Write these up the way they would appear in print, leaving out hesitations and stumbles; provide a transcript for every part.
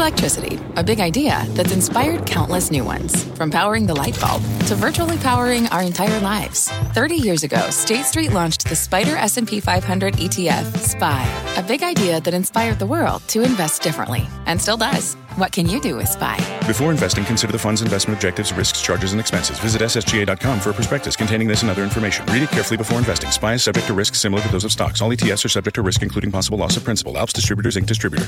Electricity, a big idea that's inspired countless new ones. From powering the light bulb to virtually powering our entire lives. 30 years ago, State Street launched the SPDR S&P 500 ETF, SPY. A big idea that inspired the world to invest differently. And still does. What can you do with SPY? Before investing, consider the fund's investment objectives, risks, charges, and expenses. Visit ssga.com for a prospectus containing this and other information. Read it carefully before investing. SPY is subject to risks similar to those of stocks. All ETFs are subject to risk, including possible loss of principal. Alps Distributors, Inc. Distributor.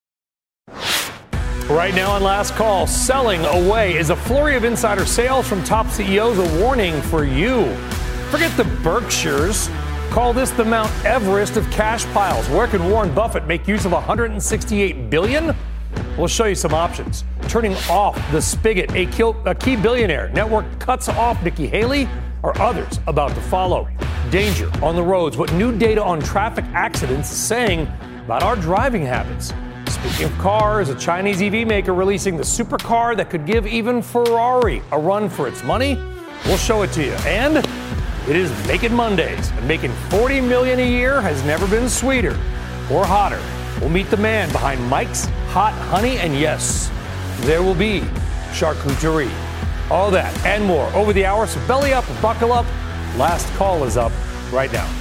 Right now on Last Call, selling away. Is a flurry of insider sales from top CEOs a warning for you? Forget the Berkshires. Call this the Mount Everest of cash piles. Where can Warren Buffett make use of $168 billion? We'll show you some options. Turning off the spigot, a key billionaire. Network cuts off Nikki Haley, or others about to follow. Danger on the roads. What new data on traffic accidents is saying about our driving habits. Speaking of cars, a Chinese EV maker releasing the supercar that could give even Ferrari a run for its money. We'll show it to you. And it is Making Mondays. And making $40 million a year has never been sweeter or hotter. We'll meet the man behind Mike's Hot Honey. And yes, there will be charcuterie. All that and more over the hour. So belly up, buckle up. Last Call is up right now.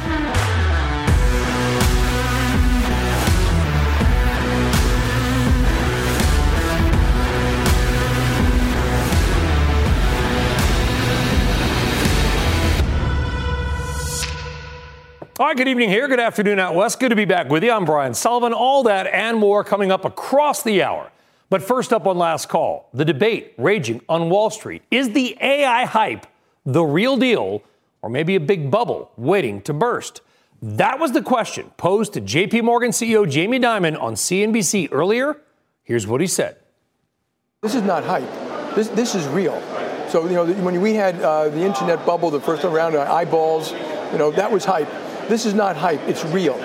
All right, good evening here. Good afternoon out west. Good to be back with you. I'm Brian Sullivan. All that and more coming up across the hour. But first up on Last Call, the debate raging on Wall Street. Is the AI hype the real deal or maybe a big bubble waiting to burst? That was the question posed to JP Morgan CEO Jamie Dimon on CNBC earlier. Here's what he said. This is not hype. This is real. So, when we had the internet bubble the first time around, eyeballs, that was hype. This is not hype. It's real.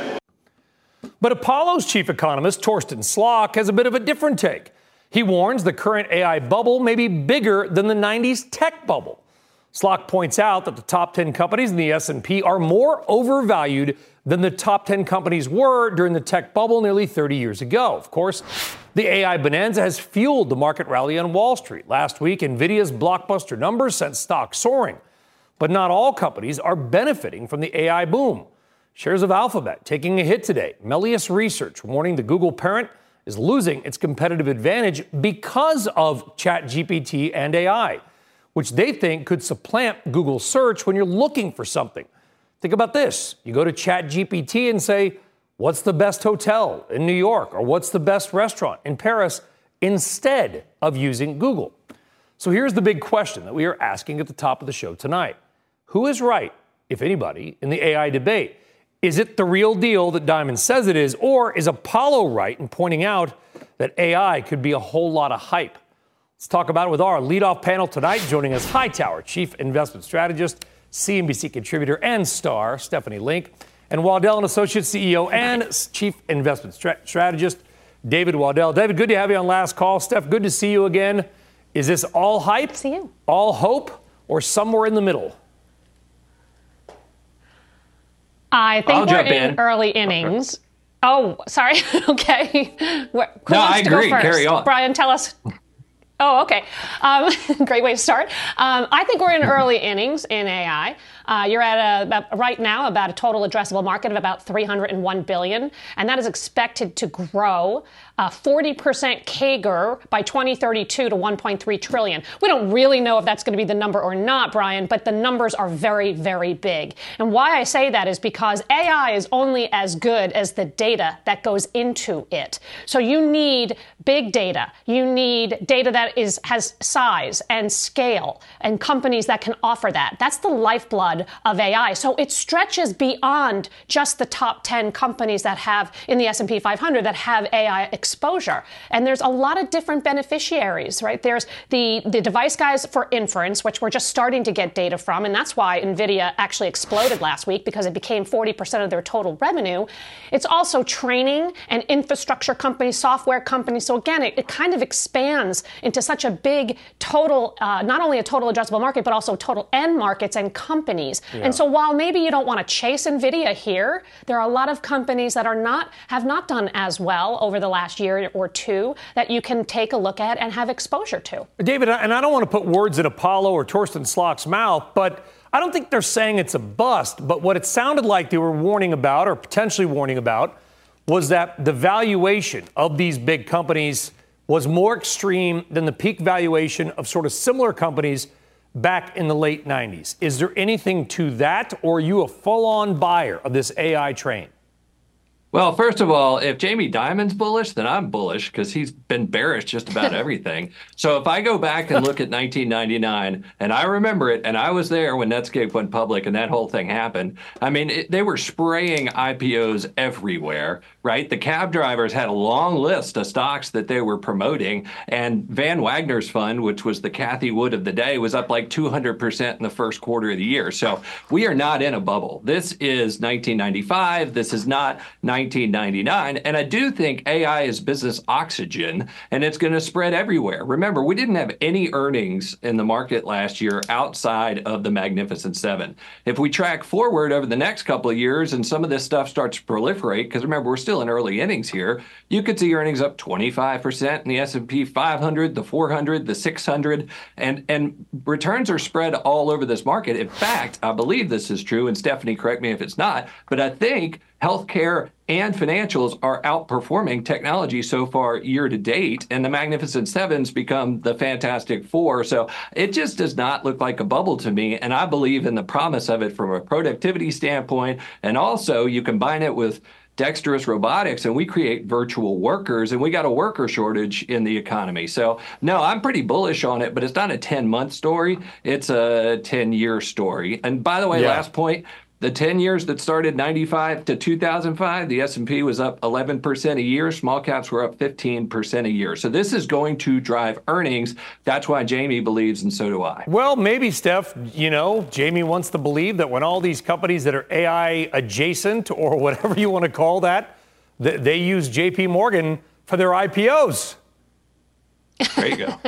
But Apollo's chief economist, Torsten Slok, has a bit of a different take. He warns the current AI bubble may be bigger than the 90s tech bubble. Slok points out that the top 10 companies in the S&P are more overvalued than the top 10 companies were during the tech bubble nearly 30 years ago. Of course, the AI bonanza has fueled the market rally on Wall Street. Last week, NVIDIA's blockbuster numbers sent stocks soaring. But not all companies are benefiting from the AI boom. Shares of Alphabet taking a hit today. Melius Research warning the Google parent is losing its competitive advantage because of ChatGPT and AI, which they think could supplant Google search when you're looking for something. Think about this. You go to ChatGPT and say, what's the best hotel in New York? Or what's the best restaurant in Paris? Instead of using Google. So here's the big question that we are asking at the top of the show tonight. Who is right, if anybody, in the AI debate? Is it the real deal that Dimon says it is, or is Apollo right in pointing out that AI could be a whole lot of hype? Let's talk about it with our leadoff panel tonight. Joining us, Hightower Chief Investment Strategist, CNBC contributor and star, Stephanie Link, and Waddell & Associates CEO and Chief Investment Strategist, David Waddell. David, good to have you on Last Call. Steph, good to see you again. Is this all hype, see you. All hope, or somewhere in the middle? I think we're in early innings. Oh, sorry. Okay. Who wants I to agree. Go first? Carry on. Brian, tell us. Oh, okay. Great way to start. I think we're in early innings in AI. You're at right now about a total addressable market of about $301 billion, and that is expected to grow 40% CAGR by 2032 to $1.3 trillion. We don't really know if that's going to be the number or not, Brian, but the numbers are very, very big. And why I say that is because AI is only as good as the data that goes into it. So you need big data. You need data that has size and scale and companies that can offer that. That's the lifeblood of AI. So it stretches beyond just the top 10 companies that have in the S&P 500 that have AI exposure. And there's a lot of different beneficiaries, right? There's the device guys for inference, which we're just starting to get data from. And that's why NVIDIA actually exploded last week, because it became 40% of their total revenue. It's also training and infrastructure companies, software companies. So again, it kind of expands into such a big total, not only a total addressable market, but also total end markets and companies. Yeah. And so while maybe you don't want to chase NVIDIA here, there are a lot of companies that have not done as well over the last last year or two that you can take a look at and have exposure to. David, and I don't want to put words in Apollo or Torsten Slok's mouth, but I don't think they're saying it's a bust. But what it sounded like they were warning about, or potentially warning about, was that the valuation of these big companies was more extreme than the peak valuation of sort of similar companies back in the late 90s. Is there anything to that, or are you a full-on buyer of this AI train? Well, first of all, if Jamie Dimon's bullish, then I'm bullish because he's been bearish just about everything. So if I go back and look at 1999, and I remember it, and I was there when Netscape went public and that whole thing happened. I mean, they were spraying IPOs everywhere, right? The cab drivers had a long list of stocks that they were promoting, and Van Wagner's fund, which was the Cathie Wood of the day, was up like 200% in the first quarter of the year. So we are not in a bubble. This is 1995. This is not 1999. And I do think AI is business oxygen, and it's going to spread everywhere. Remember, we didn't have any earnings in the market last year outside of the Magnificent Seven. If we track forward over the next couple of years and some of this stuff starts to proliferate, because remember, we're still in early innings here, you could see earnings up 25% in the S&P 500, the 400, the 600, and returns are spread all over this market. In fact, I believe this is true, and Stephanie, correct me if it's not, but I think healthcare and financials are outperforming technology so far year to date, and the Magnificent Seven's become the Fantastic Four. So it just does not look like a bubble to me, and I believe in the promise of it from a productivity standpoint, and also you combine it with dexterous robotics, and we create virtual workers, and we got a worker shortage in the economy. So, no, I'm pretty bullish on it, but it's not a 10-month story. It's a 10-year story. And by the way, last point, the 10 years that started 95 to 2005, the S&P was up 11% a year. Small caps were up 15% a year. So this is going to drive earnings. That's why Jamie believes, and so do I. Well, maybe, Steph, Jamie wants to believe that when all these companies that are AI adjacent, or whatever you want to call that, they use JP Morgan for their IPOs. There you go.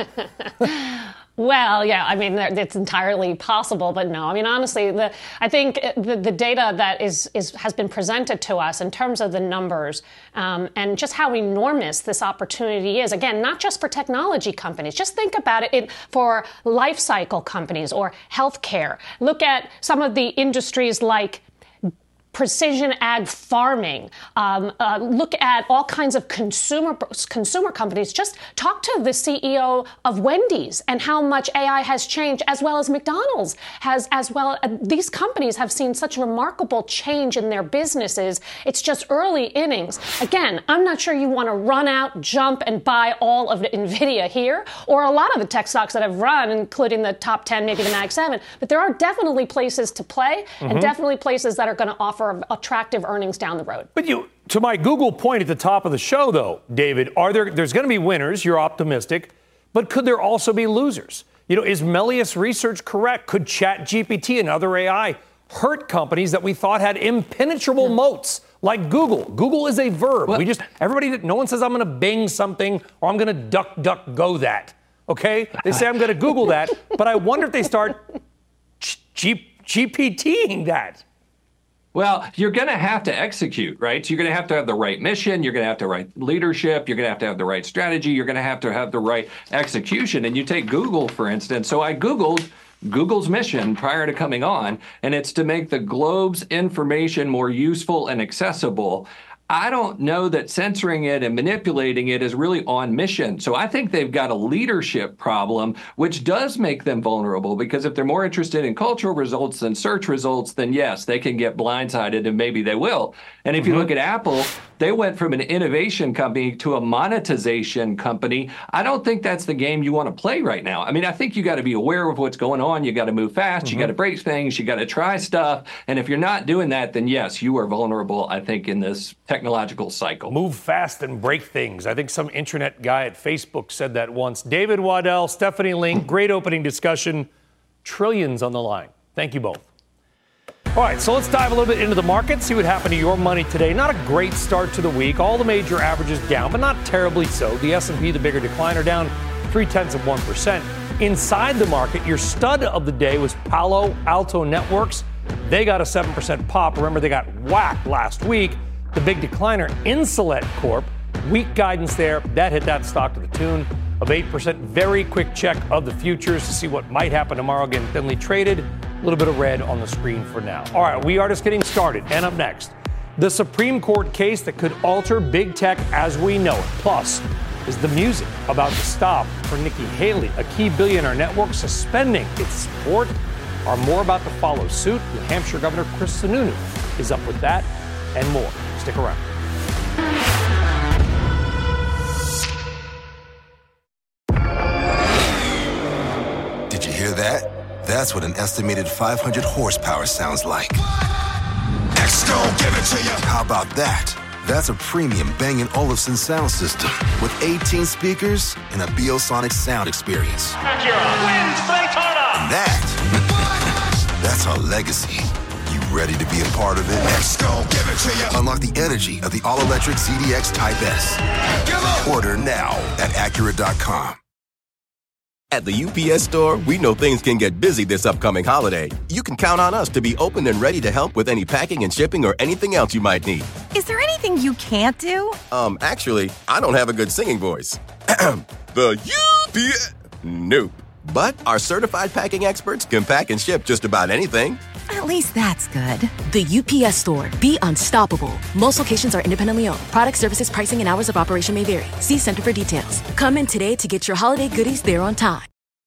Well, yeah, I mean, it's entirely possible, but no. I mean, honestly, I think the data that has been presented to us in terms of the numbers and just how enormous this opportunity is, again, not just for technology companies. Just think about it for life cycle companies or healthcare. Look at some of the industries like precision ag farming. Look at all kinds of consumer companies. Just talk to the CEO of Wendy's and how much AI has changed, as well as McDonald's has as well. These companies have seen such remarkable change in their businesses. It's just early innings. Again, I'm not sure you want to run out, jump, and buy all of NVIDIA here, or a lot of the tech stocks that have run, including the top 10, maybe the Mag 7. But there are definitely places to play, and definitely places that are going to offer attractive earnings down the road. But to my Google point at the top of the show, though, David, there's going to be winners. You're optimistic, but could there also be losers? Is Melius Research correct? Could ChatGPT and other AI hurt companies that we thought had impenetrable moats, like Google? Google is a verb. Well, no one says I'm going to Bing something or I'm going to DuckDuckGo that. Okay, they say I'm going to Google that, but I wonder if they start GPTing that. Well, you're going to have to execute, right? So you're going to have the right mission. You're going to have the right leadership. You're going to have the right strategy. You're going to have the right execution. And you take Google, for instance. So I Googled Google's mission prior to coming on, and it's to make the globe's information more useful and accessible. I don't know that censoring it and manipulating it is really on mission. So I think they've got a leadership problem, which does make them vulnerable, because if they're more interested in cultural results than search results, then yes, they can get blindsided, and maybe they will. And if you look at Apple, they went from an innovation company to a monetization company. I don't think that's the game you want to play right now. I mean, I think you got to be aware of what's going on. You got to move fast. You got to break things. You got to try stuff. And if you're not doing that, then yes, you are vulnerable, I think, in this technological cycle. Move fast and break things. I think some internet guy at Facebook said that once. David Waddell, Stephanie Link, great opening discussion. Trillions on the line. Thank you both. All right, so let's dive a little bit into the market, see what happened to your money today. Not a great start to the week. All the major averages down, but not terribly so. The S&P, the bigger decliner, down 0.3%. Inside the market, your stud of the day was Palo Alto Networks. They got a 7% pop. Remember, they got whacked last week. The big decliner, Insulet Corp, Weak guidance there. That hit that stock to the tune of 8%. Very quick check of the futures to see what might happen tomorrow. Again, thinly traded. A little bit of red on the screen for now. All right, we are just getting started. And up next, the Supreme Court case that could alter big tech as we know it. Plus, is the music about to stop for Nikki Haley, a key billionaire network suspending its support? Are more about to follow suit? New Hampshire Governor Chris Sununu is up with that and more. Stick around. Did you hear that? That's what an estimated 500 horsepower sounds like. Next, gon' give it to you. How about that? That's a premium Bang & Olufsen sound system with 18 speakers and a Biosonic sound experience. And that's our legacy. You ready to be a part of it? Next, gon' give it to you. Unlock the energy of the all-electric ZDX Type S. Order now at Acura.com. At the UPS Store, we know things can get busy this upcoming holiday. You can count on us to be open and ready to help with any packing and shipping or anything else you might need. Is there anything you can't do? Actually, I don't have a good singing voice. The UPS... Nope. But our certified packing experts can pack and ship just about anything. At least that's good. The UPS Store. Be unstoppable. Most locations are independently owned. Product, services, pricing, and hours of operation may vary. See Center for details. Come in today to get your holiday goodies there on time.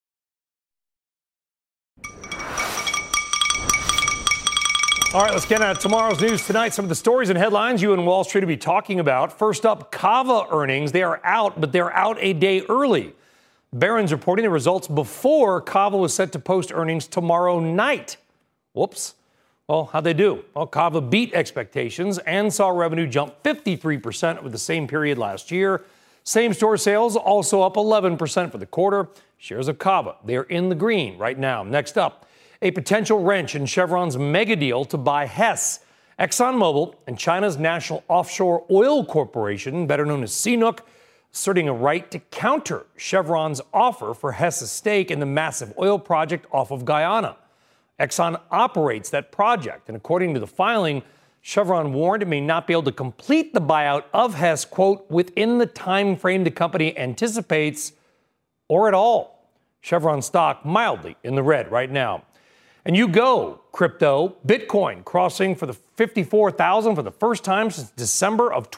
All right, let's get at tomorrow's news tonight. Some of the stories and headlines you and Wall Street will be talking about. First up, Kava earnings. They are out, but they're out a day early. Barron's reporting the results before Kava was set to post earnings tomorrow night. Whoops. Well, how'd they do? Well, Kava beat expectations and saw revenue jump 53% over the same period last year. Same-store sales also up 11% for the quarter. Shares of Kava, they are in the green right now. Next up, a potential wrench in Chevron's mega deal to buy Hess. ExxonMobil and China's National Offshore Oil Corporation, better known as CNOOC, asserting a right to counter Chevron's offer for Hess's stake in the massive oil project off of Guyana. Exxon operates that project, and according to the filing, Chevron warned it may not be able to complete the buyout of Hess, quote, within the time frame the company anticipates or at all. Chevron stock mildly in the red right now. And you go, crypto, Bitcoin crossing for the 54,000 for the first time since December of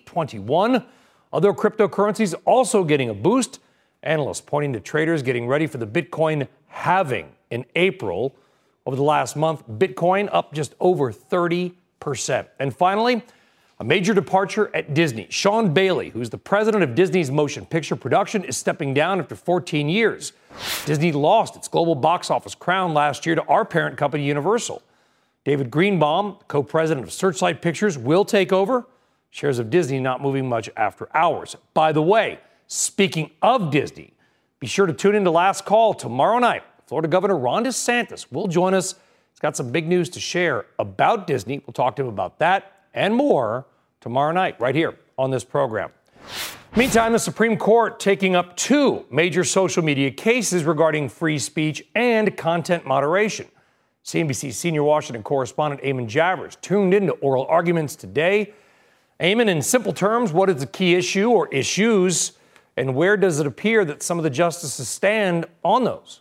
2021. Other cryptocurrencies also getting a boost. Analysts pointing to traders getting ready for the Bitcoin halving in April. Over the last month, Bitcoin up just over 30%. And finally, a major departure at Disney. Sean Bailey, who's the president of Disney's motion picture production, is stepping down after 14 years. Disney lost its global box office crown last year to our parent company, Universal. David Greenbaum, co-president of Searchlight Pictures, will take over. Shares of Disney not moving much after hours. By the way, speaking of Disney, be sure to tune in to Last Call tomorrow night. Florida Governor Ron DeSantis will join us. He's got some big news to share about Disney. We'll talk to him about that and more tomorrow night right here on this program. Meantime, the Supreme Court taking up two major social media cases regarding free speech and content moderation. CNBC senior Washington correspondent Eamon Javers tuned into oral arguments today. Eamon, in simple terms, what is the key issue or issues, and where does it appear that some of the justices stand on those?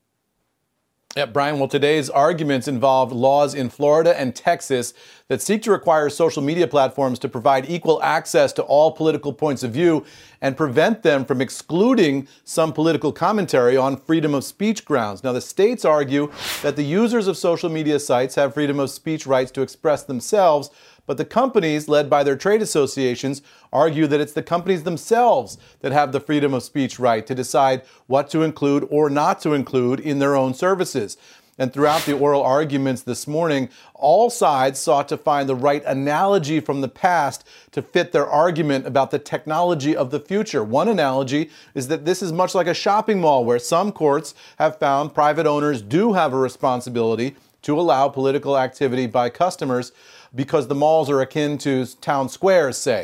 Yeah, Brian, well, today's arguments involved laws in Florida and Texas that seek to require social media platforms to provide equal access to all political points of view and prevent them from excluding some political commentary on freedom of speech grounds. Now, the states argue that the users of social media sites have freedom of speech rights to express themselves, but the companies, led by their trade associations, argue that it's the companies themselves that have the freedom of speech right to decide what to include or not to include in their own services. And throughout the oral arguments this morning, all sides sought to find the right analogy from the past to fit their argument about the technology of the future. One analogy is that this is much like a shopping mall where some courts have found private owners do have a responsibility to allow political activity by customers because the malls are akin to town squares, say.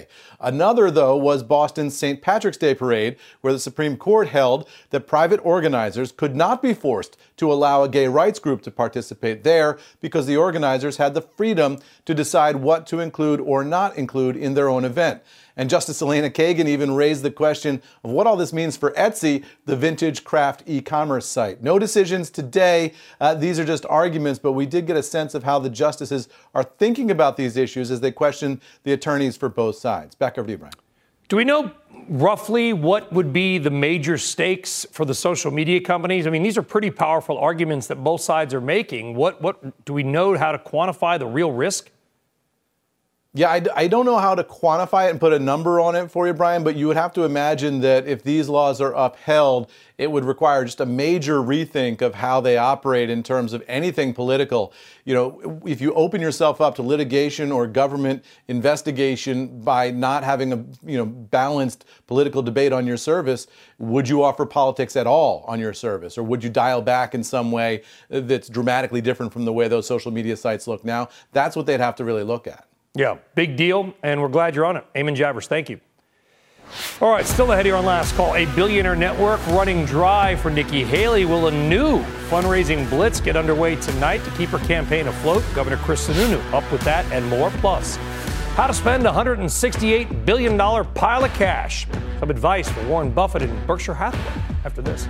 Another, though, was Boston's St. Patrick's Day Parade, where the Supreme Court held that private organizers could not be forced to allow a gay rights group to participate there because the organizers had the freedom to decide what to include or not include in their own event. And Justice Elena Kagan even raised the question of what all this means for Etsy, the vintage craft e-commerce site. No decisions today. These are just arguments, but we did get a sense of how the justices are thinking about these issues as they question the attorneys for both sides. Back over to you, Brian. Do we know roughly what would be the major stakes for the social media companies? I mean, these are pretty powerful arguments that both sides are making. What do we know how to quantify the real risk? Yeah, I don't know how to quantify it and put a number on it for you, Brian, but you would have to imagine that if these laws are upheld, it would require just a major rethink of how they operate in terms of anything political. You know, if you open yourself up to litigation or government investigation by not having a balanced political debate on your service, would you offer politics at all on your service? Or would you dial back in some way that's dramatically different from the way those social media sites look now? That's what they'd have to really look at. Yeah, big deal, and we're glad you're on it. Eamon Javers, thank you. All right, still ahead here on Last Call. A billionaire network running dry for Nikki Haley. Will a new fundraising blitz get underway tonight to keep her campaign afloat? Governor Chris Sununu up with that and more. Plus, how to spend a $168 billion pile of cash. Some advice for Warren Buffett and Berkshire Hathaway after this.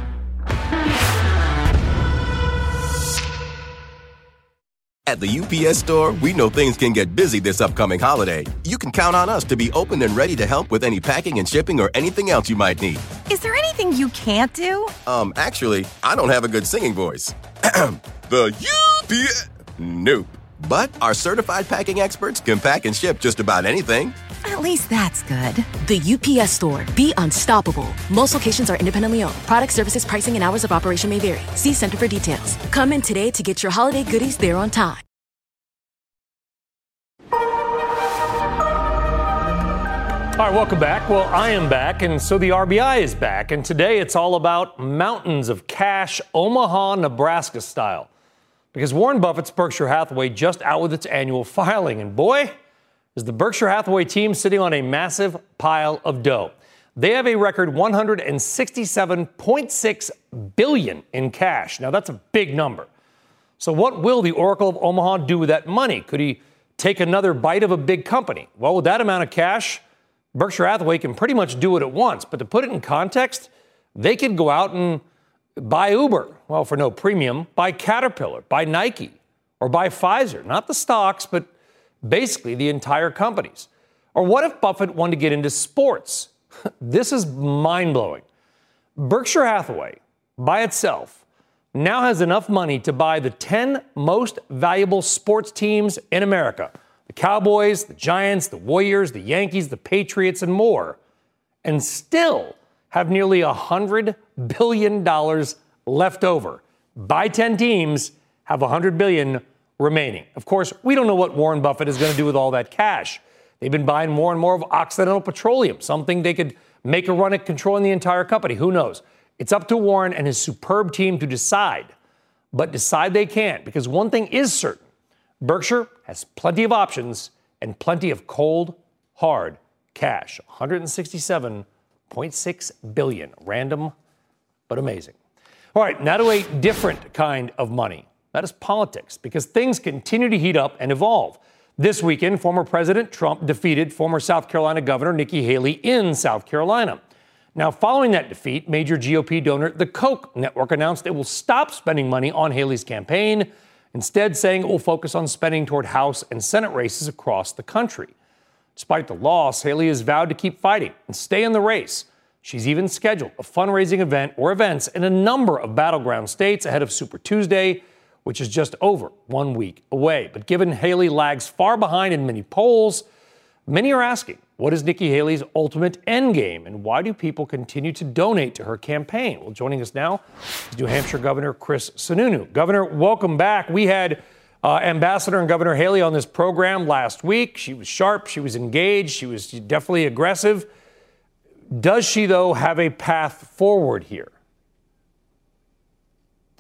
At the UPS Store, we know things can get busy this upcoming holiday. You can count on us to be open and ready to help with any packing and shipping or anything else you might need. Is there anything you can't do? Actually, I don't have a good singing voice. The UPS... Nope. But our certified packing experts can pack and ship just about anything. At least that's good. The UPS Store. Be unstoppable. Most locations are independently owned. Product, services, pricing, and hours of operation may vary. See Center for details. Come in today to get your holiday goodies there on time. All right, welcome back. Well, I am back, and so the RBI is back. And today it's all about mountains of cash, Omaha, Nebraska style. Because Warren Buffett's Berkshire Hathaway just out with its annual filing. And boy, is the Berkshire Hathaway team sitting on a massive pile of dough. They have a record $167.6 billion in cash. Now, that's a big number. So what will the Oracle of Omaha do with that money? Could he take another bite of a big company? Well, with that amount of cash, Berkshire Hathaway can pretty much do it at once. But to put it in context, they could go out and buy Uber, well, for no premium, buy Caterpillar, buy Nike, or buy Pfizer. Not the stocks, but basically the entire companies. Or what if Buffett wanted to get into sports? This is mind-blowing. Berkshire Hathaway, by itself, now has enough money to buy the 10 most valuable sports teams in America. The Cowboys, the Giants, the Warriors, the Yankees, the Patriots, and more. And still have nearly $100 billion left over. Buy 10 teams, have $100 billion remaining. Of course, we don't know what Warren Buffett is going to do with all that cash. They've been buying more and more of Occidental Petroleum, something they could make a run at controlling the entire company. Who knows? It's up to Warren and his superb team to decide. But decide they can't, because one thing is certain. Berkshire has plenty of options and plenty of cold, hard cash. $167.6 billion. Random, but amazing. All right, now to a different kind of money. That is politics, because things continue to heat up and evolve. This weekend, former President Trump defeated former South Carolina Governor Nikki Haley in South Carolina. Now, following that defeat, major GOP donor the Koch network announced it will stop spending money on Haley's campaign, instead saying it will focus on spending toward House and Senate races across the country. Despite the loss, Haley has vowed to keep fighting and stay in the race. She's even scheduled a fundraising event or events in a number of battleground states ahead of Super Tuesday, which is just over 1 week away. But given Haley lags far behind in many polls, many are asking, what is Nikki Haley's ultimate endgame, and why do people continue to donate to her campaign? Well, joining us now is New Hampshire Governor Chris Sununu. Governor, welcome back. We had Ambassador and Governor Haley on this program last week. She was sharp. She was engaged. She was definitely aggressive. Does she, though, have a path forward here?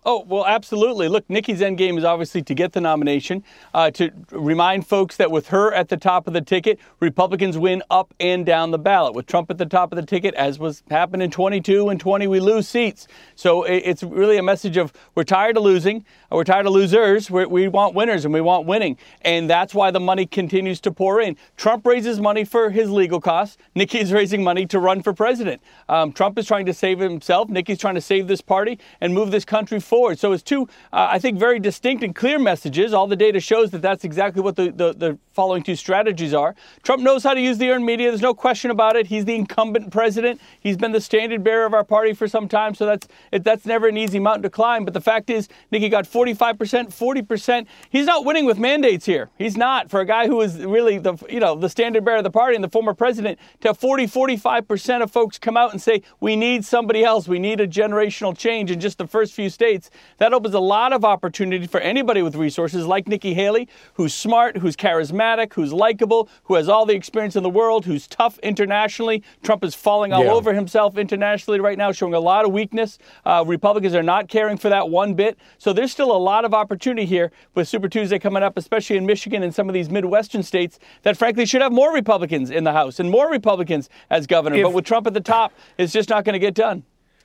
Oh, well, absolutely. Look, Nikki's end game is obviously to get the nomination, to remind folks that with her at the top of the ticket, Republicans win up and down the ballot. With Trump at the top of the ticket, as was happened in 22 and 20, we lose seats. So it's really a message of we're tired of losing. We're tired of losers. We want winners and we want winning. And that's why the money continues to pour in. Trump raises money for his legal costs. Nikki is raising money to run for president. Trump is trying to save himself. Nikki's trying to save this party and move this country forward. So it's two, I think, very distinct and clear messages. All the data shows that that's exactly what the following two strategies are. Trump knows how to use the earned media. There's no question about it. He's the incumbent president. He's been the standard bearer of our party for some time. So that's never an easy mountain to climb. But the fact is, Nikki got 45%, 40%. He's not winning with mandates here. He's not. For a guy who is really the standard bearer of the party and the former president, to have 45% of folks come out and say, we need somebody else. We need a generational change in just the first few states. That opens a lot of opportunity for anybody with resources like Nikki Haley, who's smart, who's charismatic, who's likable, who has all the experience in the world, who's tough internationally. Trump is falling all over himself internationally right now, showing a lot of weakness. Republicans are not caring for that one bit. So there's still a lot of opportunity here with Super Tuesday coming up, especially in Michigan and some of these Midwestern states that frankly should have more Republicans in the House and more Republicans as governor. But with Trump at the top, it's just not going to get done.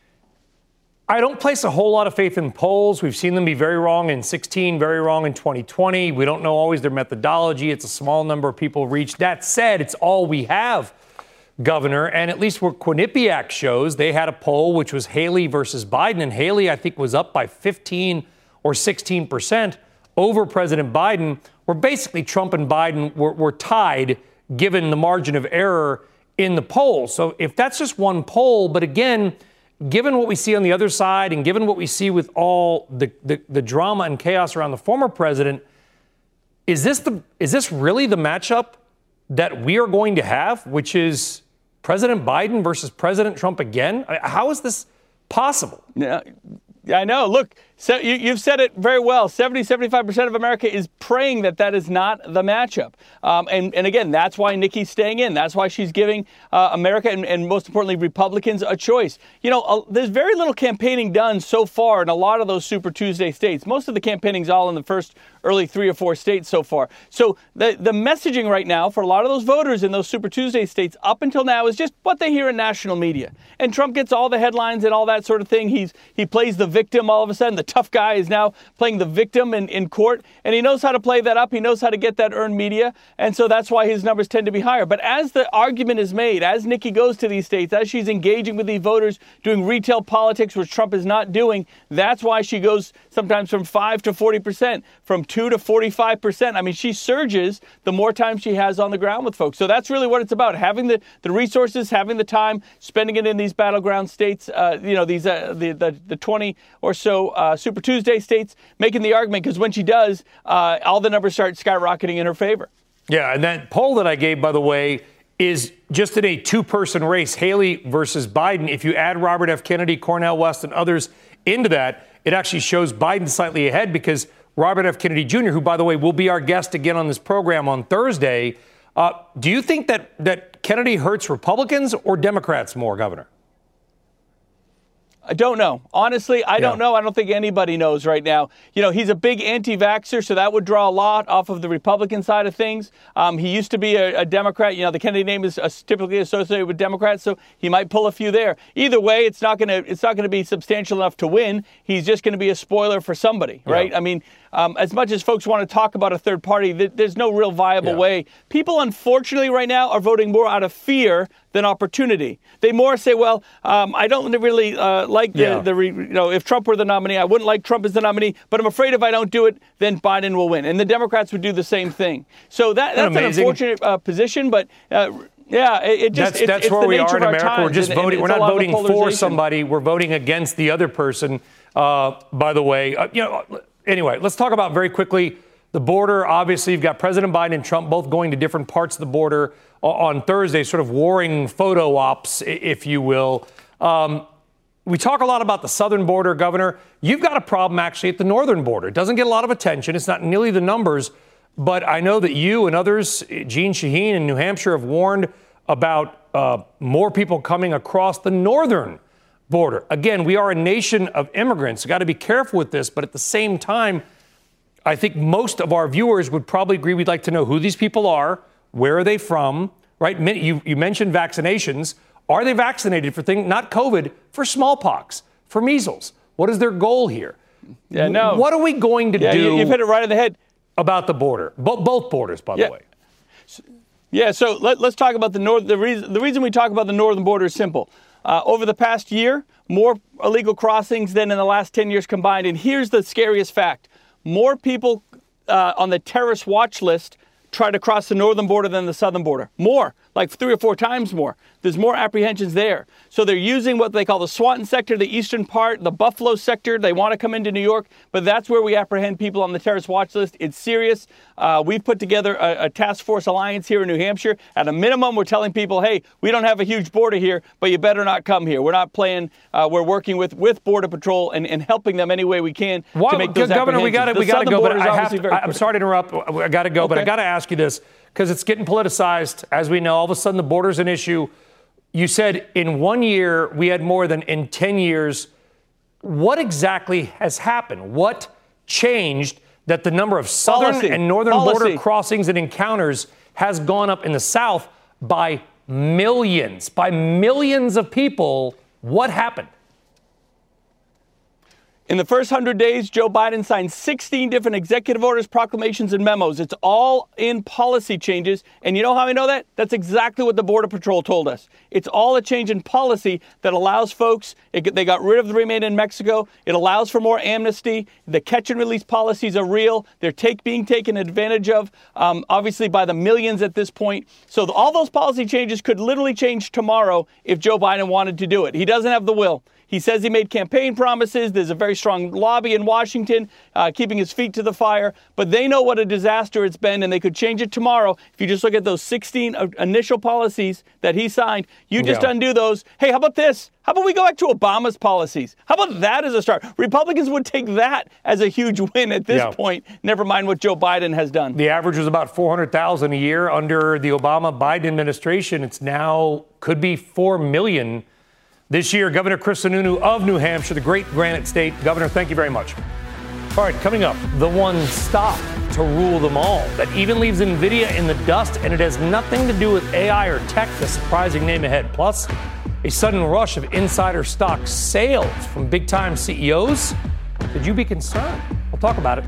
I don't place a whole lot of faith in polls. We've seen them be very wrong in 16, very wrong in 2020. We don't know always their methodology. It's a small number of people reached. That said, it's all we have, Governor. And at least what Quinnipiac shows, they had a poll which was Haley versus Biden. And Haley, I think, was up by 15 or 16% over President Biden, where basically Trump and Biden were tied given the margin of error in the poll. So if that's just one poll, but again, given what we see on the other side and given what we see with all the drama and chaos around the former president, is this really the matchup that we are going to have, which is President Biden versus President Trump again? How is this possible? Yeah, I know. Look, so you've said it very well. 75% of America is praying that is not the matchup. And again, that's why Nikki's staying in. That's why she's giving America and most importantly, Republicans a choice. There's very little campaigning done so far in a lot of those Super Tuesday states. Most of the campaigning's all in the first early 3 or 4 states so far. So the messaging right now for a lot of those voters in those Super Tuesday states up until now is just what they hear in national media. And Trump gets all the headlines and all that sort of thing. He plays the victim all of a sudden. The tough guy is now playing the victim in court, and he knows how to play that up. He knows how to get that earned media, and so that's why his numbers tend to be higher. But as the argument is made, as Nikki goes to these states, as she's engaging with these voters, doing retail politics, which Trump is not doing, that's why she goes sometimes from 5 to 40%, from 2 to 45%. I mean, she surges the more time she has on the ground with folks. So that's really what it's about, having the resources, having the time, spending it in these battleground states, the 20 or so Super Tuesday states, making the argument, because when she does, all the numbers start skyrocketing in her favor. Yeah, and that poll that I gave, by the way, is just in a two-person race, Haley versus Biden. If you add Robert F. Kennedy, Cornel West, and others into that, it actually shows Biden slightly ahead because Robert F. Kennedy Jr., who, by the way, will be our guest again on this program on Thursday, do you think that Kennedy hurts Republicans or Democrats more, Governor? I don't know. Honestly, I don't know. I don't think anybody knows right now. He's a big anti-vaxxer, so that would draw a lot off of the Republican side of things. He used to be a Democrat. The Kennedy name is typically associated with Democrats, so he might pull a few there. Either way, it's not going to be substantial enough to win. He's just going to be a spoiler for somebody, right? Yeah. I mean, as much as folks want to talk about a third party, there's no real viable way. People, unfortunately, right now are voting more out of fear than opportunity. They more say, well, I don't really like if Trump were the nominee, I wouldn't like Trump as the nominee, but I'm afraid if I don't do it, then Biden will win. And the Democrats would do the same thing. So that's an unfortunate position, but that's where we are in America. We're just voting. We're not voting for somebody. We're voting against the other person. By the way, anyway, let's talk about very quickly the border. Obviously, you've got President Biden and Trump both going to different parts of the border on Thursday, sort of warring photo ops, if you will. We talk a lot about the southern border, Governor. You've got a problem actually at the northern border. It doesn't get a lot of attention. It's not nearly the numbers, but I know that you and others, Jeanne Shaheen in New Hampshire, have warned about more people coming across the northern border. Again, we are a nation of immigrants. We've got to be careful with this, but at the same time, I think most of our viewers would probably agree we'd like to know who these people are, where are they from, right? You mentioned vaccinations. Are they vaccinated for things, not COVID, for smallpox, for measles? What is their goal here? Yeah, no. What are we going to do? You've hit it right on the head. About the border, both borders, by the way. Yeah, so let's talk about the north. The reason we talk about the northern border is simple. Over the past year, more illegal crossings than in the last 10 years combined. And here's the scariest fact. More people on the terrorist watch list try to cross the northern border than the southern border. More, like 3 or 4 times more. There's more apprehensions there. So they're using what they call the Swanton sector, the eastern part, the Buffalo sector. They want to come into New York, but that's where we apprehend people on the terrorist watch list. It's serious. We've put together a task force alliance here in New Hampshire. At a minimum, we're telling people, hey, we don't have a huge border here, but you better not come here. We're not playing. We're working with Border Patrol and helping them any way we can to make those Governor, we got to go, but I'm sorry to interrupt. I got to go, Okay. but I got to ask you this because it's getting politicized. As we know, all of a sudden the border's an issue. You said in 1 year we had more than in 10 years. What exactly has happened? What changed that the number of southern and northern border crossings and encounters has gone up in the South by millions of people? What happened? In the first 100 days, Joe Biden signed 16 different executive orders, proclamations, and memos. It's all in policy changes. And you know how I know that? That's exactly what the Border Patrol told us. It's all a change in policy that allows folks, they got rid of the Remain in Mexico. It allows for more amnesty. The catch and release policies are real. They're being taken advantage of, obviously, by the millions at this point. So all those policy changes could literally change tomorrow if Joe Biden wanted to do it. He doesn't have the will. He says he made campaign promises. There's a very strong lobby in Washington keeping his feet to the fire. But they know what a disaster it's been, and they could change it tomorrow. If you just look at those 16 initial policies that he signed, you just undo those. Hey, how about this? How about we go back to Obama's policies? How about that as a start? Republicans would take that as a huge win at this point, never mind what Joe Biden has done. The average was about $400,000 a year under the Obama-Biden administration. It's now could be $4 million. This year, Governor Chris Sununu of New Hampshire, the great Granite State. Governor, thank you very much. All right, coming up, the one stop to rule them all that even leaves NVIDIA in the dust, and it has nothing to do with AI or tech, the surprising name ahead. Plus, a sudden rush of insider stock sales from big-time CEOs. Should you be concerned? We'll talk about it.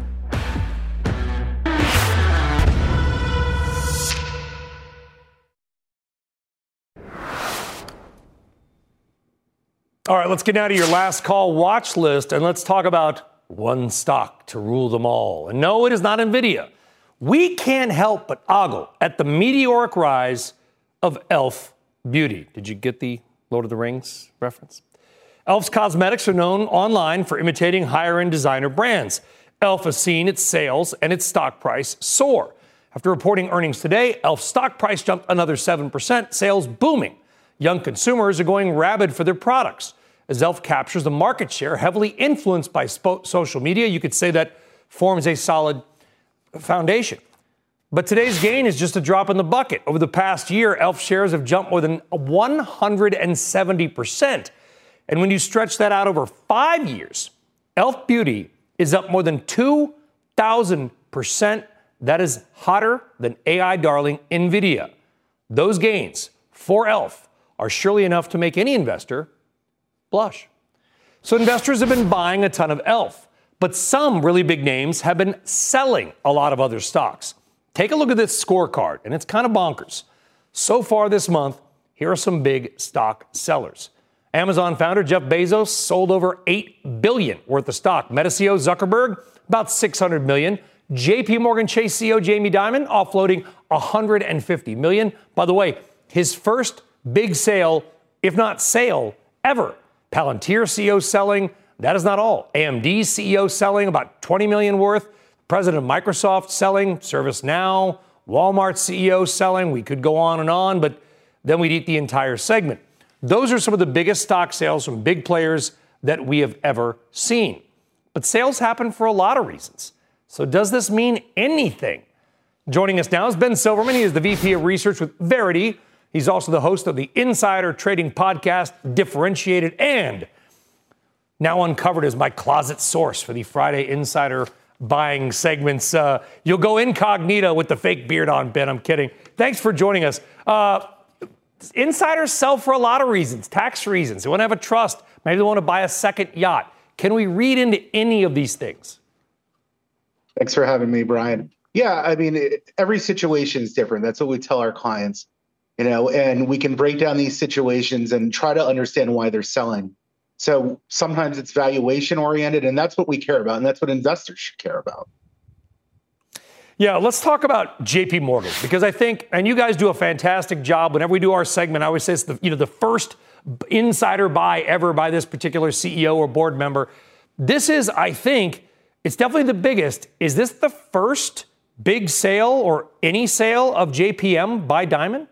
All right, let's get now to your last call watch list, and let's talk about one stock to rule them all. And no, it is not NVIDIA. We can't help but ogle at the meteoric rise of e.l.f. Beauty. Did you get the Lord of the Rings reference? e.l.f.'s cosmetics are known online for imitating higher-end designer brands. e.l.f. has seen its sales and its stock price soar. After reporting earnings today, e.l.f.'s stock price jumped another 7%, sales booming. Young consumers are going rabid for their products. As e.l.f. captures the market share heavily influenced by social media, you could say that forms a solid foundation. But today's gain is just a drop in the bucket. Over the past year, e.l.f. shares have jumped more than 170%. And when you stretch that out over 5 years, e.l.f. Beauty is up more than 2,000%. That is hotter than AI darling NVIDIA. Those gains for e.l.f. are surely enough to make any investor blush. So investors have been buying a ton of e.l.f., but some really big names have been selling a lot of other stocks. Take a look at this scorecard, and it's kind of bonkers. So far this month, here are some big stock sellers. Amazon founder Jeff Bezos sold over $8 billion worth of stock. Meta CEO Zuckerberg, about $600 million. JP Morgan Chase CEO Jamie Dimon offloading $150 million. By the way, his first big sale, if not sale, ever. Palantir CEO selling. That is not all. AMD CEO selling about $20 million worth. President of Microsoft selling. ServiceNow. Walmart CEO selling. We could go on, but then we'd eat the entire segment. Those are some of the biggest stock sales from big players that we have ever seen. But sales happen for a lot of reasons. So does this mean anything? Joining us now is Ben Silverman. He is the VP of Research with Verity. He's also the host of the Insider Trading podcast, Differentiated, and now uncovered as my closet source for the Friday Insider buying segments. You'll go incognito with the fake beard on, Ben. I'm kidding. Thanks for joining us. Insiders sell for a lot of reasons, tax reasons. They want to have a trust. Maybe they want to buy a second yacht. Can we read into any of these things? Thanks for having me, Brian. Yeah, I mean, every situation is different. That's what we tell our clients, and we can break down these situations and try to understand why they're selling. So sometimes it's valuation oriented, and that's what we care about, and that's what investors should care about. Yeah, let's talk about JP Morgan, because I think, and you guys do a fantastic job. Whenever we do our segment, I always say it's the first insider buy ever by this particular CEO or board member. This is, I think, it's definitely the biggest. Is this the first big sale or any sale of JPM by Dimon?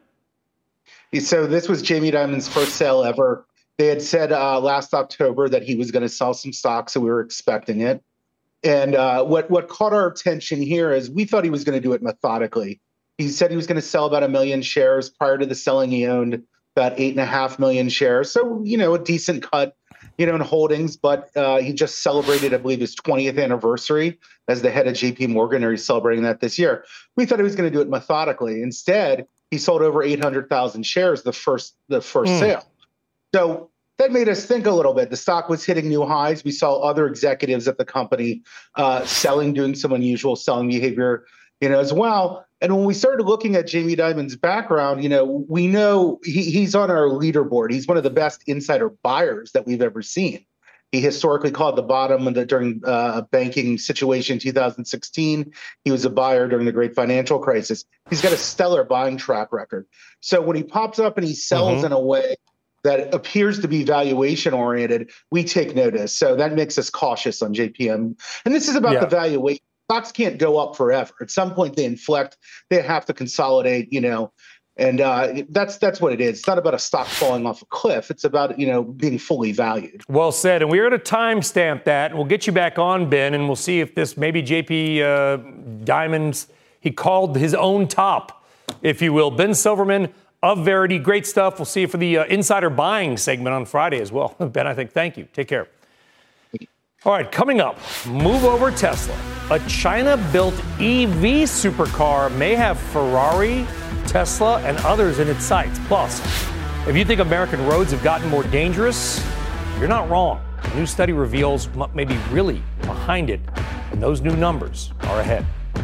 So this was Jamie Dimon's first sale ever. They had said last October that he was going to sell some stock, so we were expecting it. And what caught our attention here is we thought he was going to do it methodically. He said he was going to sell about 1 million shares. Prior to the selling, he owned about 8.5 million shares. So, a decent cut, in holdings. But he just celebrated, I believe, his 20th anniversary as the head of JP Morgan, or he's celebrating that this year. We thought he was going to do it methodically. Instead, he sold over 800,000 shares the first sale. So that made us think a little bit. The stock was hitting new highs. We saw other executives at the company doing some unusual selling behavior, as well. And when we started looking at Jamie Dimon's background, we know he's on our leaderboard. He's one of the best insider buyers that we've ever seen. He historically called the bottom during a banking situation in 2016. He was a buyer during the great financial crisis. He's got a stellar buying track record. So when he pops up and he sells in a way that appears to be valuation oriented, we take notice. So that makes us cautious on JPM. And this is about the valuation. Stocks can't go up forever. At some point they inflect, they have to consolidate, and that's what it is. It's not about a stock falling off a cliff. It's about, being fully valued. Well said. And we're going to timestamp that. We'll get you back on, Ben, and we'll see if this maybe JP Dimon's, he called his own top, if you will. Ben Silverman of Verity. Great stuff. We'll see you for the insider buying segment on Friday as well. Ben, I think, thank you. Take care. All right, coming up, move over Tesla. A China-built EV supercar may have Ferrari, Tesla, and others in its sights. Plus, if you think American roads have gotten more dangerous, you're not wrong. A new study reveals what may be really behind it, and those new numbers are ahead.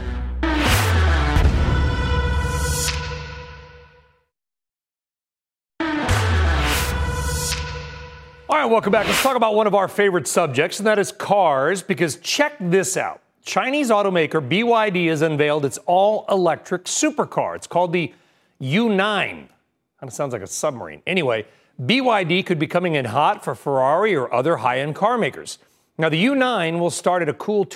All right, welcome back. Let's talk about one of our favorite subjects, and that is cars, because check this out. Chinese automaker BYD has unveiled its all-electric supercar. It's called the U9. Kind of sounds like a submarine. Anyway, BYD could be coming in hot for Ferrari or other high-end car makers. Now, the U9 will start at a cool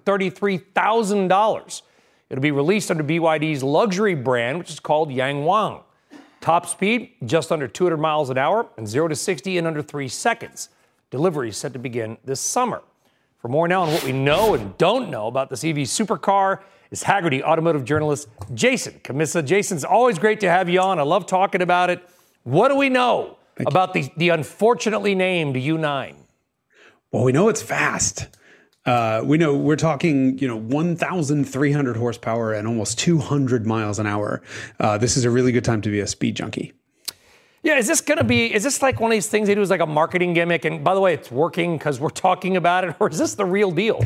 $233,000. It'll be released under BYD's luxury brand, which is called Yangwang. Top speed, just under 200 miles an hour, and 0 to 60 in under 3 seconds. Delivery is set to begin this summer. For more now on what we know and don't know about this EV supercar is Hagerty automotive journalist Jason Cammisa. Jason, it's always great to have you on. I love talking about it. What do we know about the unfortunately named U9? Well, we know it's fast. We know we're talking, 1,300 horsepower and almost 200 miles an hour. This is a really good time to be a speed junkie. Yeah, is this like one of these things they do as like a marketing gimmick? And by the way, it's working because we're talking about it, or is this the real deal?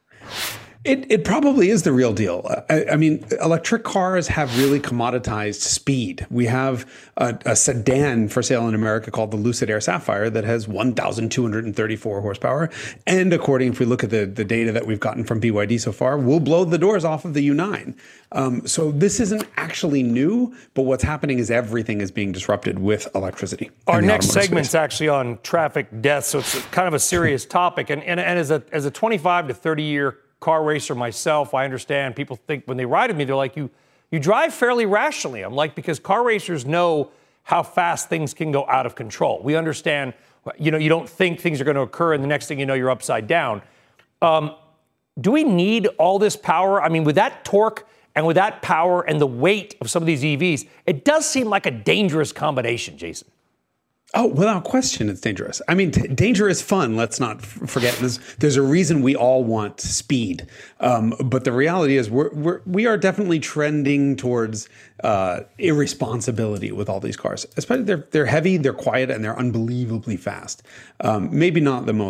It probably is the real deal. I mean, electric cars have really commoditized speed. We have a sedan for sale in America called the Lucid Air Sapphire that has 1,234 horsepower. And if we look at the data that we've gotten from BYD so far, we'll blow the doors off of the U9. So this isn't actually new, but what's happening is everything is being disrupted with electricity. Our next segment's actually on traffic deaths, so it's kind of a serious topic. And as a 25 to 30 year car racer myself, I understand people think when they ride with me, they're like, you drive fairly rationally. I'm like, because car racers know how fast things can go out of control. We understand, you don't think things are going to occur, and the next thing you know, you're upside down. Do we need all this power? I mean, with that torque and with that power and the weight of some of these EVs, it does seem like a dangerous combination, Jason. Oh, without question, it's dangerous. I mean, danger is fun. Let's not forget. There's a reason we all want speed. But the reality is we are definitely trending towards irresponsibility with all these cars. Especially they're heavy, they're quiet, and they're unbelievably fast. Maybe not the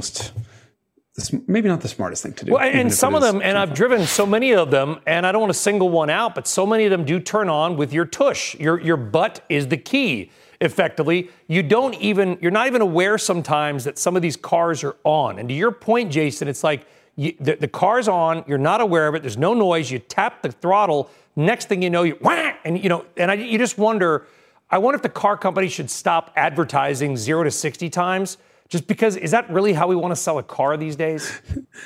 smartest thing to do. Well, and some of them, and I've driven so many of them, and I don't want to single one out, but so many of them do turn on with your tush. Your butt is the key. Effectively, you're not even aware sometimes that some of these cars are on. And to your point, Jason, it's like the car's on, you're not aware of it, there's no noise, you tap the throttle, next thing you know, you just wonder, I wonder if the car company should stop advertising 0 to 60 times, just because, is that really how we want to sell a car these days?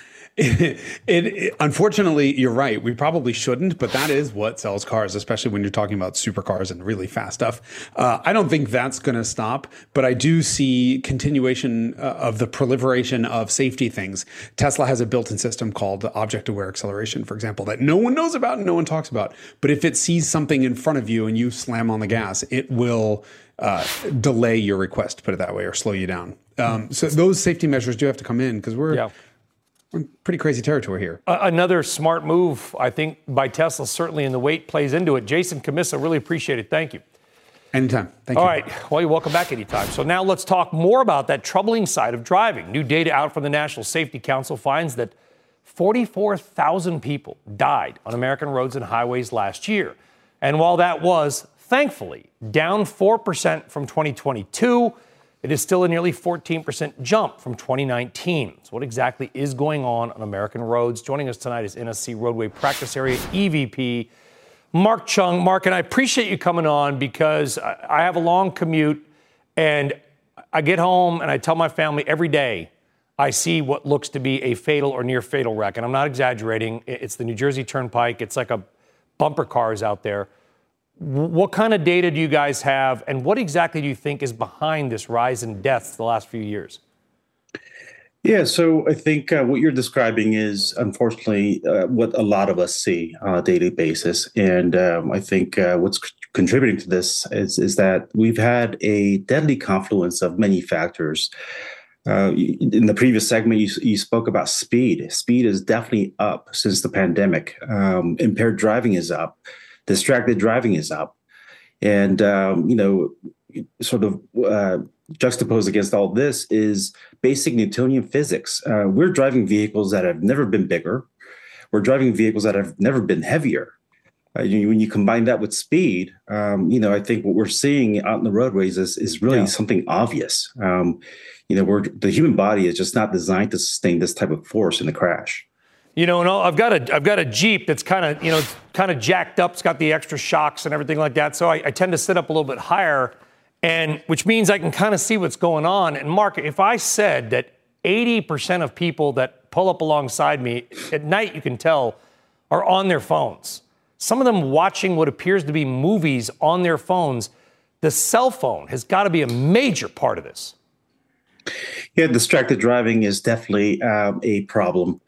Unfortunately, you're right. We probably shouldn't, but that is what sells cars, especially when you're talking about supercars and really fast stuff. I don't think that's going to stop, but I do see continuation of the proliferation of safety things. Tesla has a built-in system called object-aware acceleration, for example, that no one knows about and no one talks about. But if it sees something in front of you and you slam on the gas, it will delay your request, to put it that way, or slow you down. So those safety measures do have to come in because we're in pretty crazy territory here. Another smart move, I think, by Tesla, certainly, and the weight plays into it. Jason Camissa, really appreciate it. Thank you. Anytime. Thank you. All right. Well, you're welcome back anytime. So now let's talk more about that troubling side of driving. New data out from the National Safety Council finds that 44,000 people died on American roads and highways last year. And while that was, thankfully, down 4% from 2022, it is still a nearly 14% jump from 2019. So what exactly is going on American roads? Joining us tonight is NSC Roadway Practice Area EVP Mark Chung. Mark, and I appreciate you coming on because I have a long commute and I get home and I tell my family every day I see what looks to be a fatal or near fatal wreck. And I'm not exaggerating. It's the New Jersey Turnpike. It's like a bumper cars out there. What kind of data do you guys have, and what exactly do you think is behind this rise in deaths the last few years? Yeah, so I think what you're describing is, unfortunately, what a lot of us see on a daily basis. And I think what's contributing to this is that we've had a deadly confluence of many factors. In the previous segment, you spoke about speed. Speed is definitely up since the pandemic. Impaired driving is up. Distracted driving is up. And, sort of juxtaposed against all this is basic Newtonian physics. We're driving vehicles that have never been bigger. We're driving vehicles that have never been heavier. When you combine that with speed, I think what we're seeing out in the roadways is really something obvious. The human body is just not designed to sustain this type of force in a crash. And I've got a Jeep that's kind of jacked up. It's got the extra shocks and everything like that. So I tend to sit up a little bit higher, and which means I can kind of see what's going on. And Mark, if I said that 80% of people that pull up alongside me at night, you can tell, are on their phones. Some of them watching what appears to be movies on their phones. The cell phone has got to be a major part of this. Yeah, distracted driving is definitely a problem.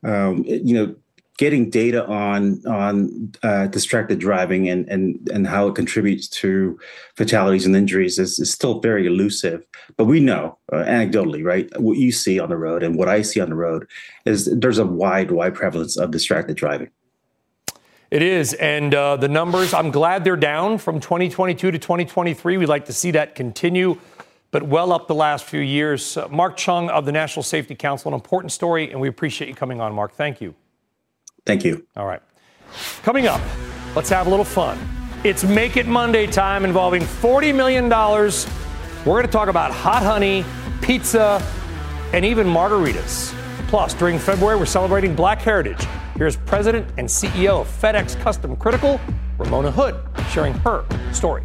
Getting data on distracted driving and how it contributes to fatalities and injuries is still very elusive. But we know anecdotally, right, what you see on the road and what I see on the road is there's a wide prevalence of distracted driving. It is. And the numbers, I'm glad they're down from 2022 to 2023. We'd like to see that continue, but well up the last few years. Mark Chung of the National Safety Council, an important story, and we appreciate you coming on, Mark. Thank you. Thank you. All right. Coming up, let's have a little fun. It's Make It Monday time involving $40 million. We're going to talk about hot honey, pizza, and even margaritas. Plus, during February, we're celebrating Black Heritage. Here's President and CEO of FedEx Custom Critical, Ramona Hood, sharing her story.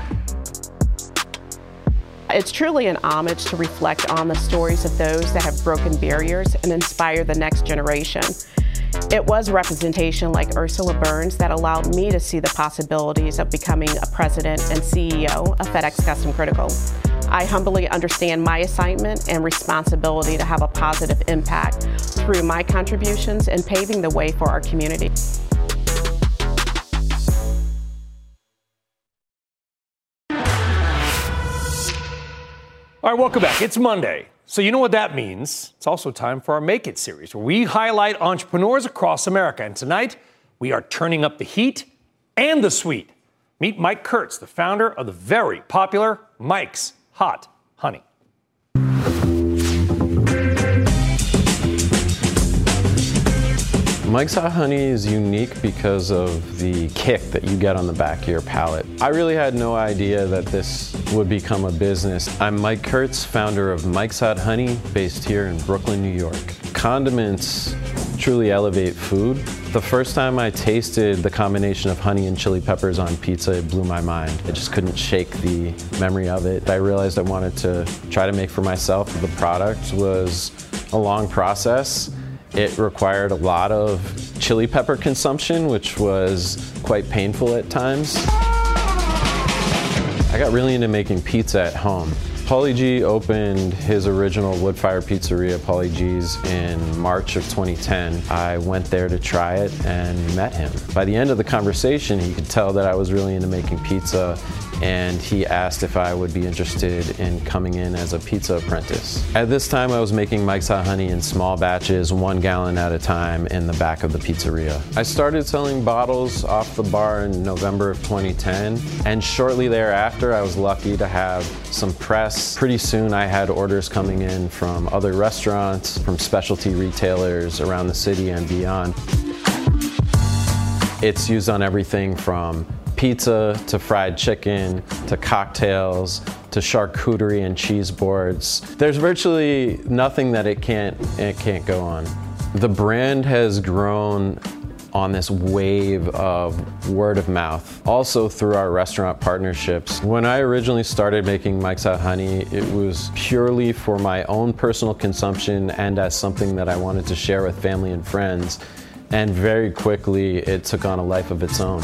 It's truly an homage to reflect on the stories of those that have broken barriers and inspire the next generation. It was representation like Ursula Burns that allowed me to see the possibilities of becoming a president and CEO of FedEx Custom Critical. I humbly understand my assignment and responsibility to have a positive impact through my contributions and paving the way for our community. All right, welcome back. It's Monday. So you know what that means. It's also time for our Make It series, where we highlight entrepreneurs across America. And tonight, we are turning up the heat and the sweet. Meet Mike Kurtz, the founder of the very popular Mike's Hot Honey. Mike's Hot Honey is unique because of the kick that you get on the back of your palate. I really had no idea that this would become a business. I'm Mike Kurtz, founder of Mike's Hot Honey, based here in Brooklyn, New York. Condiments truly elevate food. The first time I tasted the combination of honey and chili peppers on pizza, it blew my mind. I just couldn't shake the memory of it. I realized I wanted to try to make for myself. The product was a long process. It required a lot of chili pepper consumption, which was quite painful at times. I got really into making pizza at home. Paulie G opened his original wood-fired pizzeria, Paulie G's, in March of 2010. I went there to try it and met him. By the end of the conversation, he could tell that I was really into making pizza, and he asked if I would be interested in coming in as a pizza apprentice. At this time, I was making Mike's Hot Honey in small batches, 1 gallon at a time, in the back of the pizzeria. I started selling bottles off the bar in November of 2010, and shortly thereafter, I was lucky to have some press. Pretty soon, I had orders coming in from other restaurants, from specialty retailers around the city and beyond. It's used on everything from pizza to fried chicken to cocktails to charcuterie and cheese boards. There's virtually nothing that it can't go on. The brand has grown on this wave of word of mouth, also through our restaurant partnerships. When I originally started making Mike's Hot Honey, it was purely for my own personal consumption and as something that I wanted to share with family and friends. And very quickly, it took on a life of its own.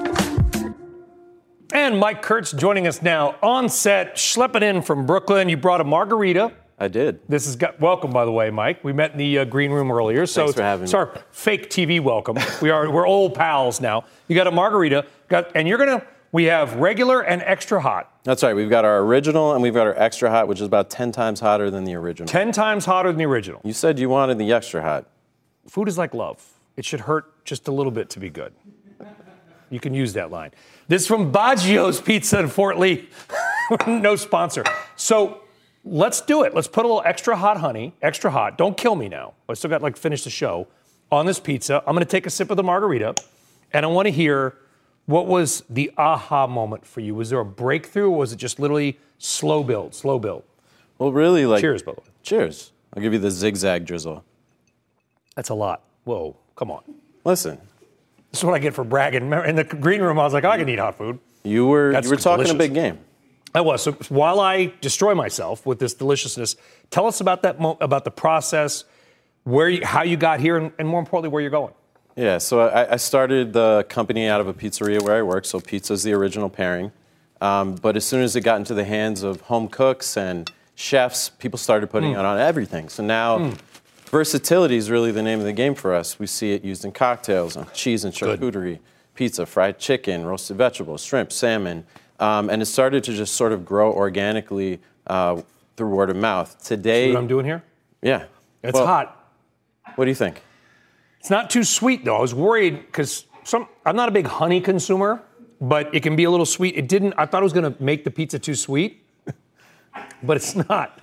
And Mike Kurtz joining us now on set, schlepping in from Brooklyn. You brought a margarita. I did. This is welcome, by the way, Mike. We met in the green room earlier. Thanks for having me. It's our fake TV welcome. We're old pals now. You got a margarita, we have regular and extra hot. That's right. We've got our original and we've got our extra hot, which is about 10 times hotter than the original. 10 times hotter than the original. You said you wanted the extra hot. Food is like love. It should hurt just a little bit to be good. You can use that line. This is from Baggio's Pizza in Fort Lee. No sponsor. So let's do it. Let's put a little extra hot honey, extra hot. Don't kill me now. I still got to finish the show on this pizza. I'm going to take a sip of the margarita, and I want to hear what was the aha moment for you. Was there a breakthrough, or was it just literally slow build? Well, really, cheers, by the way. Cheers. I'll give you the zigzag drizzle. That's a lot. Whoa, come on. Listen. This is what I get for bragging. In the green room, I was like, I can eat hot food. You were talking delicious. a big game. I was. So while I destroy myself with this deliciousness, tell us about about the process, how you got here, and more importantly, where you're going. Yeah, so I started the company out of a pizzeria where I work, so pizza is the original pairing. But as soon as it got into the hands of home cooks and chefs, people started putting it on everything. So now versatility is really the name of the game for us. We see it used in cocktails, on cheese and charcuterie, pizza, fried chicken, roasted vegetables, shrimp, salmon. And it started to just sort of grow organically through word of mouth. Today, see what I'm doing here? Yeah. It's hot. What do you think? It's not too sweet, though. I was worried because I'm not a big honey consumer, but it can be a little sweet. I thought it was going to make the pizza too sweet, but it's not.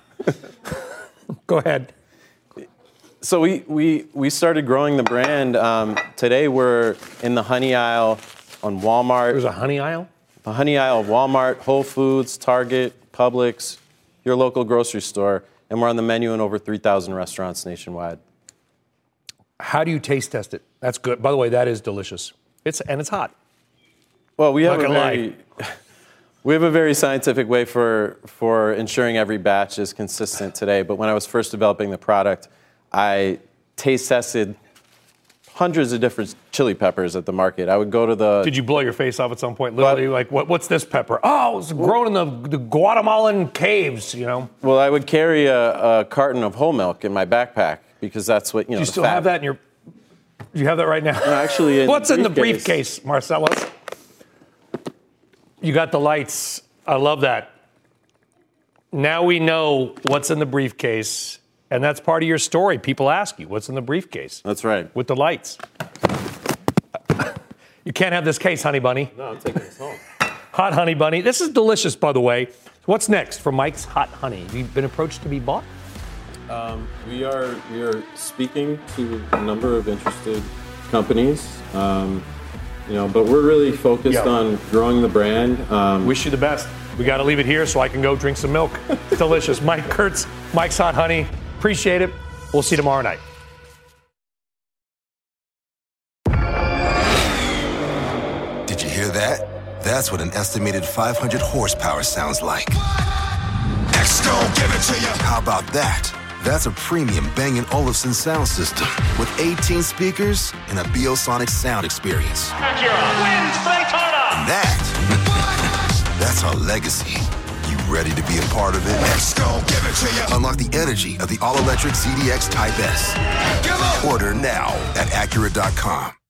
Go ahead. So we started growing the brand. Today we're in the honey aisle on Walmart. There's a honey aisle? The honey aisle of Walmart, Whole Foods, Target, Publix, your local grocery store, and we're on the menu in over 3,000 restaurants nationwide. How do you taste test it? That's good. By the way, that is delicious. It's hot. Well, we have a very scientific way for ensuring every batch is consistent today. But when I was first developing the product, I taste tested hundreds of different chili peppers at the market. I would go to the... Did you blow your face off at some point? Literally, like, what's this pepper? Oh, it's grown in the Guatemalan caves, you know? Well, I would carry a carton of whole milk in my backpack because that's what, Do you still have that in your... Do you have that right now? No, actually, what's in the briefcase, Marcellus? You got the lights. I love that. Now we know what's in the briefcase, and that's part of your story. People ask you, what's in the briefcase? That's right. With the lights. You can't have this case, Honey Bunny. No, I'm taking this home. Hot Honey Bunny. This is delicious, by the way. What's next for Mike's Hot Honey? Have you been approached to be bought? We are speaking to a number of interested companies, but we're really focused on growing the brand. Wish you the best. We got to leave it here so I can go drink some milk. It's delicious. Mike Kurtz, Mike's Hot Honey. Appreciate it. We'll see you tomorrow night. Did you hear that? That's what an estimated 500 horsepower sounds like. X-Gon, give it to you. How about that? That's a premium Bang & Olufsen sound system with 18 speakers and a Biosonic sound experience. Acura wins Daytona. And that's our legacy. You ready to be a part of it? X-Gon, give it to you. Unlock the energy of the all-electric ZDX Type S. Order now at Acura.com.